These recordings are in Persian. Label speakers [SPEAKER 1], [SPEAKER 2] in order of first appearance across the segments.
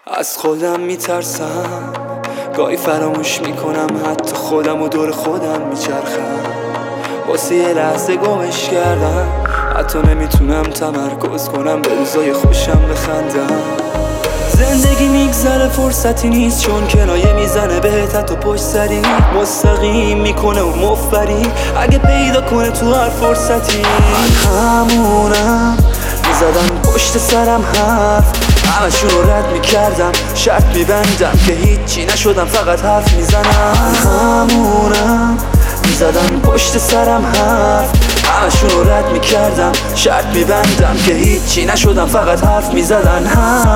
[SPEAKER 1] از خودم میترسم، گاهی فراموش میکنم حتی خودم و دور خودم میچرخم. واسه یه لحظه گمش کردم، حتی نمیتونم تمرکز کنم به روزای خوشم بخندم. زندگی میگذره فرصتی نیست، چون کنایه میزنه بهت حتی پشت سری مستقیم میکنه و مفبری اگه پیدا کنه تو هر فرصتی. من همونم، میزدن پشت سرم حرف، همشون رو رد میکردم، شرط میبندم که هیچی نشدم، فقط حرف میزنم. همونم، میزدن پشت سرم حرف، همشون رو رد میکردم، شرط میبندم که هیچی نشدم، فقط حرف میزدن.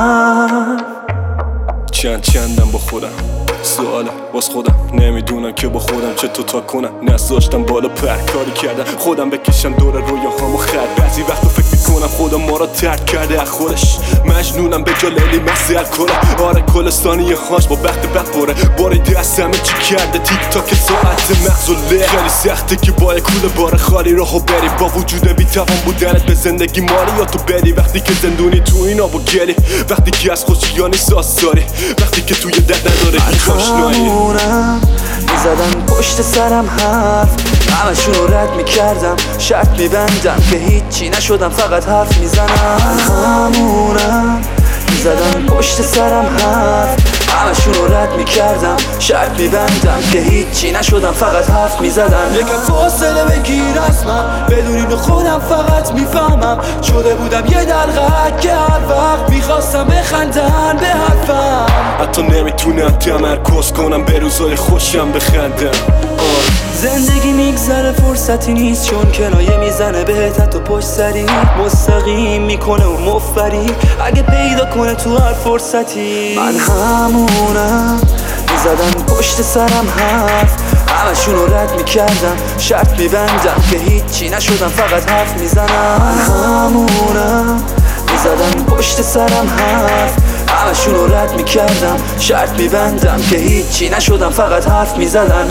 [SPEAKER 2] چندم با خودم، سواله باز خودم نمیدونم که با خودم چطور تا کنم. نذاشتم بالا پرکاری کردم، خودم بکشم دور رویاهامو خرد. بعضی وقتا فکر میکنم خدا ما را ترک کرده از خودش، مجنونم به جا لیلی مسئل کنه. آره کلستانی هاش با وقت بد باره، باری دست همه چی کرده تیک تاک ساعت مغز و له. خیلی سخته که با یک کوله بار خالی راهو بری، با وجود بی‌توان بودنت به زندگی مالی یا تو بری. وقتی که زندونی تو این آب و گلی، وقتی که از خوشیانی ساز داری، وقتی که توی درد نداره هیچ آشنایی.
[SPEAKER 1] میزدن پشت سرم حرف، همشون رو رد میکردم، شرط میبندم که هیچی نشدم، فقط حرف میزنم. همونم، میزدن پشت سرم حرف، همشون رو رد میکردم، شرط میبندم که هیچی نشدم، فقط حرف میزدن. یکم فاصله بگیر از من، بدون اینو خودم فقط میفهمم. شده بودم یه دلغک که هر وقت میخواستم بخندن به حرفم.
[SPEAKER 2] حتی نمیتونم تمرکز کنم به روزای خوشم بخندم.
[SPEAKER 1] زندگی میگذره فرصتی نیست، چون کنایه میزنه بهت حتی پشت سری مستقیم میکنه و مفبری اگه پیدا کنه تو هر فرصتی. من همونم، میزدن پشت سرم حرف، همشون رو رد میکردم، شرط میبندم که هیچی نشدم، فقط حرف میزنم. من همونم، میزدن پشت سرم حرف، همشون رو رد میکردم، شرط میبندم که هیچی نشدم، فقط حرف میزدن.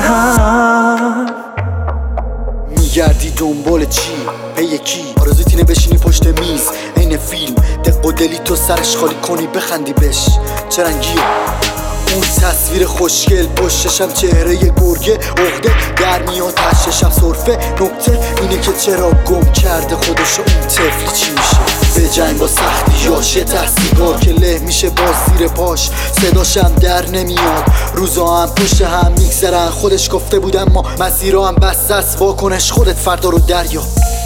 [SPEAKER 3] میگردی دنبال چی؟ پی کی؟ آرزوت اینه بشینی پشت میز عین فیلم، دق و دلی تو سرش خالی کنی بخندی بهش. چه رنگیه اون تصویر خوشگل پشتشم؟ چهره گرگه عقده در میاد تششم سرفه. نکته اینه که چرا گم کرده خودشو اون طفل چی میشه؟ به جنگ با سختی یاشه تحصیلگار که له میشه با زیر پاش، صداشم در نمیاد. روزا هم پشت هم میگذرن، خودش گفته بود اما مسیرها هم بسته است، واکنش خودت فردا رو دریا.